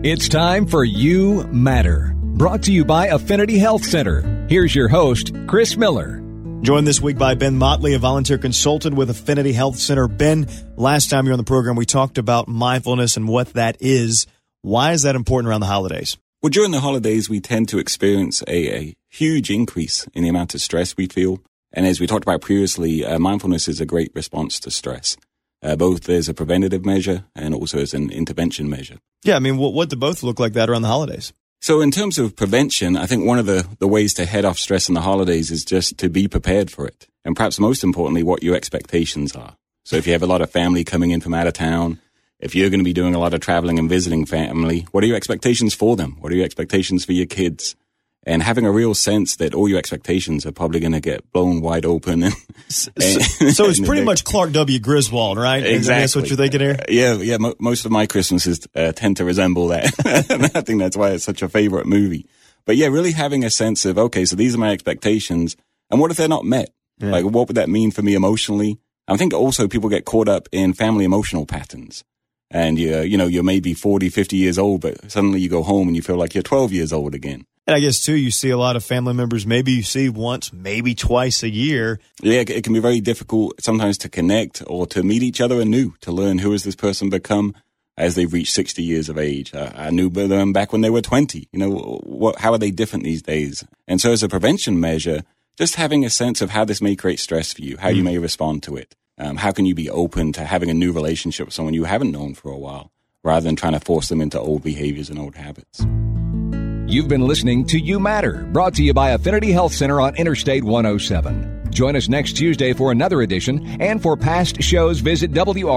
It's time for You Matter, brought to you by Affinity Health Center. Here's your host, Chris Miller. Joined this week by Ben Motley, a volunteer consultant with Affinity Health Center. Ben, last time you were on the program, we talked about mindfulness and what that is. Why is that important around the holidays? Well, during the holidays, we tend to experience a huge increase in the amount of stress we feel. And as we talked about previously, mindfulness is a great response to stress, both as a preventative measure and also as an intervention measure. Yeah, I mean, what do both look like that around the holidays? So in terms of prevention, I think one of the ways to head off stress in the holidays is just to be prepared for it. And perhaps most importantly, what your expectations are. So if you have a lot of family coming in from out of town, if you're going to be doing a lot of traveling and visiting family, what are your expectations for them? What are your expectations for your kids? And having a real sense that all your expectations are probably going to get blown wide open. So it's pretty much Clark W. Griswold, right? Exactly. That's what you're thinking here? Yeah. Most of my Christmases tend to resemble that. I think that's why it's such a favorite movie. But yeah, really having a sense of, okay, so these are my expectations. And what if they're not met? Yeah. Like, what would that mean for me emotionally? I think also people get caught up in family emotional patterns. And you're maybe 40, 50 years old, but suddenly you go home and you feel like you're 12 years old again. And I guess, too, you see a lot of family members maybe you see once, maybe twice a year. Yeah, it can be very difficult sometimes to connect or to meet each other anew, to learn who has this person become as they've reached 60 years of age. I knew them back when they were 20. How are they different these days? And so as a prevention measure, just having a sense of how this may create stress for you, how you may respond to it. How can you be open to having a new relationship with someone you haven't known for a while, rather than trying to force them into old behaviors and old habits? You've been listening to You Matter, brought to you by Affinity Health Center on Interstate 107. Join us next Tuesday for another edition, and for past shows, visit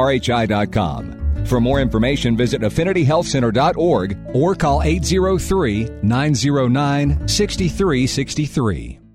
WRHI.com. For more information, visit affinityhealthcenter.org or call 803-909-6363.